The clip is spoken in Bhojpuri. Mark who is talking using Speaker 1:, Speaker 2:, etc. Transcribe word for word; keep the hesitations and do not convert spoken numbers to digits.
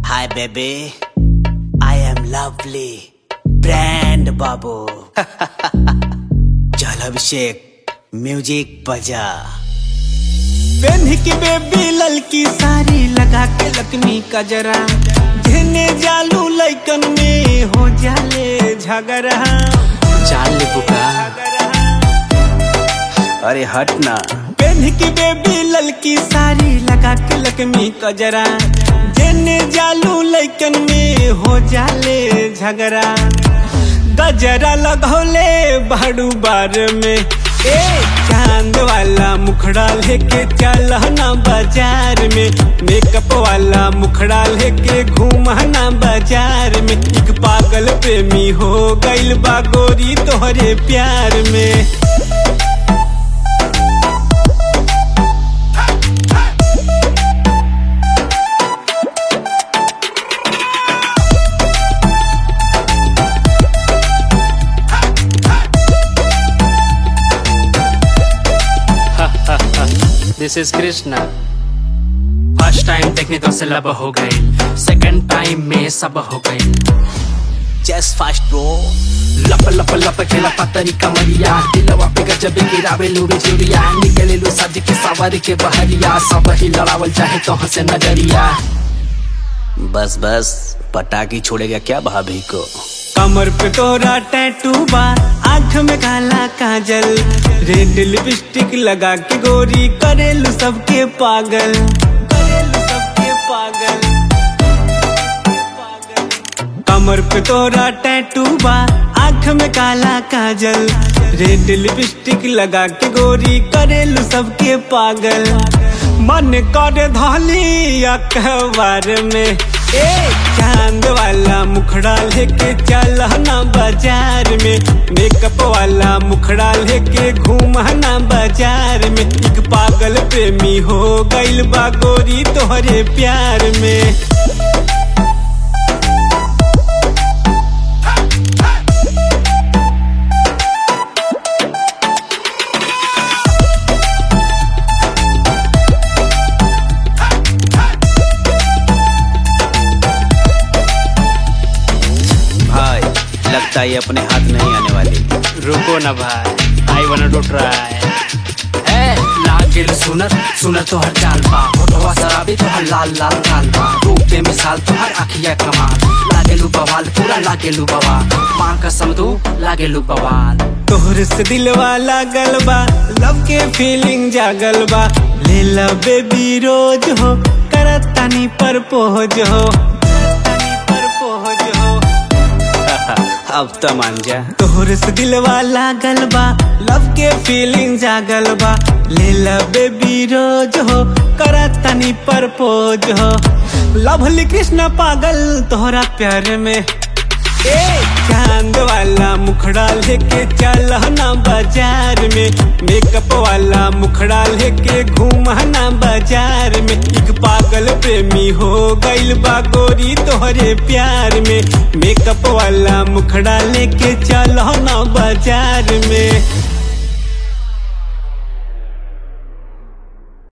Speaker 1: Hi baby, I am lovely, brand बाबू। चल अभिषेक म्यूजिक बजा।
Speaker 2: पेन्ह की बेबी ललकी साड़ी लगा के लक्ष्मी का जरा झेने जालू लइकन में हो जाले झगड़ा।
Speaker 1: चाल ले बुका, अरे हट ना।
Speaker 2: पेन्ह की बेबी ललकी साड़ी लगा के लक्ष्मी का जरा झेने जालू लइकन में हो जाले झगड़ा। गजरा लगौले बाड़ू बार में ए चांद वाला मुखड़ा लेके चलना बाजार में। मेकअप वाला मुखड़ा लेके घूमना बाजार में। एक पागल प्रेमी हो गइल बा गोरी तोहरे प्यार में।
Speaker 3: This is Krishna। First time देखने तो से लब हो गई, सेकंड टाइम में सब हो गई।
Speaker 1: Just fast bro।
Speaker 3: लप लप लप खेला पतरी कमरिया, दिलवा पे गजब गिरावे लूरी चुरिया। निकले लू सज के सवार के बहरिया, सब ही लड़ावल चाहे तो हंसे नजरिया।
Speaker 1: बस बस पटाखी छोड़ेगा क्या भाभी को।
Speaker 2: कमर पे तोरा टैटू बा, आँख में काला काजल, रेड लिपस्टिक लगा के गोरी करेलू सबके पागल। करेलू सबके पागल। कमर पे तोरा टैटू बा, आँख में काला काजल, रेड लिपस्टिक लगा के गोरी करेलू सबके पागल। मन कर धाली अखबार में ए चांद वाला मुखड़ा लेके चलना बाजार में। मेकअप वाला मुखड़ा लेके घूमना बाजार में। एक पागल प्रेमी हो गइल बा गोरी तोहरे प्यार में।
Speaker 1: लगता है अपने हाथ नहीं आने वाली।
Speaker 3: रुको ना भाई, आई वांट टू ट्राई। ए लागेल सुनर सुनर तो हर चाल बा, होठवा शराबी तो हर लाल लाल गाल बा। रूप पे मिसाल तो हर आँखिया कमाल, लागेलू बवाल पूरा लागेलू बवाल। माँ कसम तू लागेलू बवाल।
Speaker 2: तोहर से दिलवा लागल बा, लव के फीलिंग जागल बा। ले ला बेबी रोज हो करत तानी परपोज हो।
Speaker 1: अब तो मान जा।
Speaker 2: तोहर से दिलवा लागल बा, लव के फीलिंग जागल बा। ले ला बेबी रोज हो करत तनी परपोज हो। लवली कृष्ण पागल तोहरा प्यार में ए चांद वाला मुखड़ा लेके चलना बाजार में। मेकअप वाला मुखड़ा लेके घूमना बाजार में। एक पागल प्रेमी हो गइल बा गोरी तोहरे प्यार में। मेकअप वाला मुखड़ा लेके चलना बाजार में।